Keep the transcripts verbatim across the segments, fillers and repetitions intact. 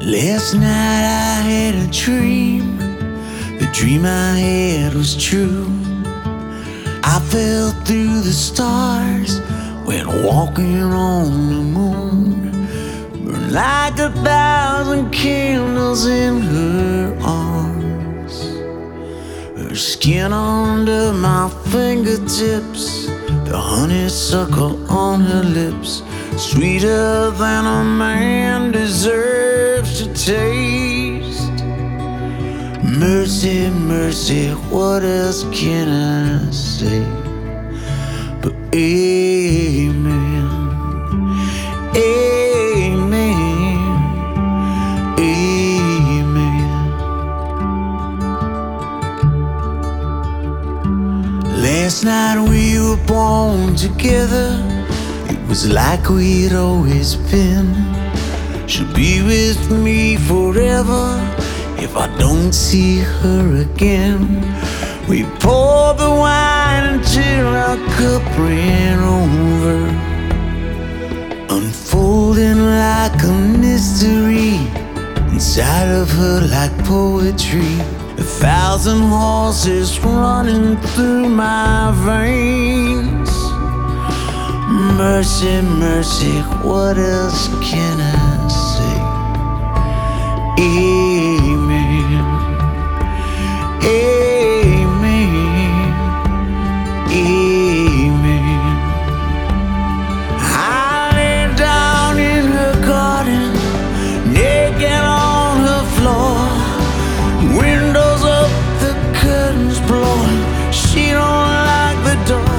Last night I had a dream. The dream I had was true. I fell through the stars, went walking on the moon. Burned like a thousand candles in her arms. Her skin under my fingertips, the honeysuckle on her lips, sweeter than a man deserves to taste. Mercy, mercy, what else can I say but amen, amen, amen. Last night we were born together. It was like we'd always been. She'll be with me forever if I don't see her again. We poured the wine until our cup ran over, unfolding like a mystery inside of her like poetry. A thousand horses running through my veins. Mercy, mercy, what else can I say? Amen, amen, amen. I lay down in her garden, naked on her floor. Windows up, the curtains blowing. She don't like the door.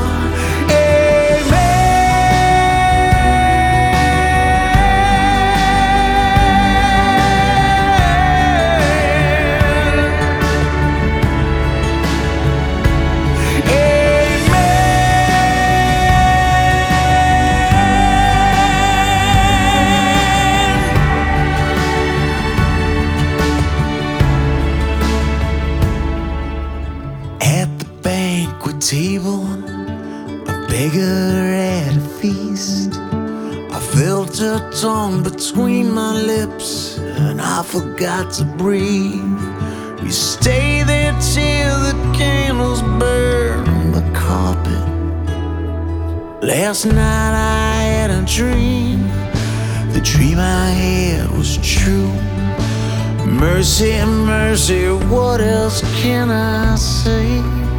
Table, a beggar at a feast. I felt her tongue between my lips, and I forgot to breathe. We stayed there till the candles burned the carpet. Last night I had a dream. The dream I had was true. Mercy, mercy, what else can I say?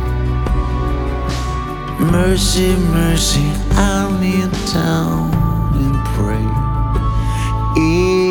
Mercy, mercy, I'll kneel down and pray.